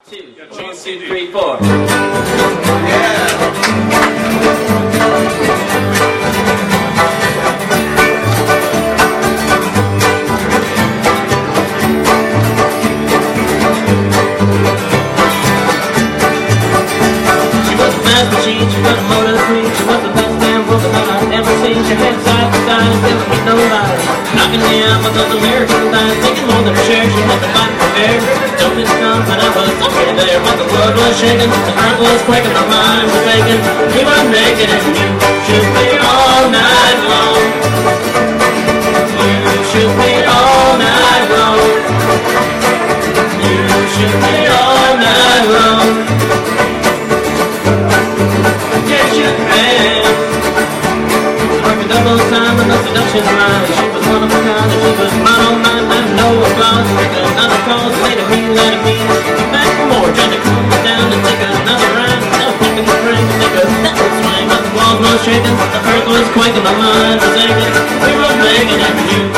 2, 1, 2, 3, 4. Machine, she was a motor queen, she was the best damn woman that I've ever seen. She had side to side, never hit nobody. Knocking me out with those American thighs, taking more than a share. She had the fight for air, jumping stuff, and I was okay there. But the world was shaking, the earth was quaking, my mind was aching. We were making it, you should be all night long. You should be all night long. You should be all night long. Double time and the seduction line. She was one of a kind and she was mine all night. I know applause, take another call, say to me, let it be. Back for more, trying to calm me down and take another ride. Now picking the ring, take a step and swing. But the walls were shaking, the earth was quaking, my mind was aching. We were making it, you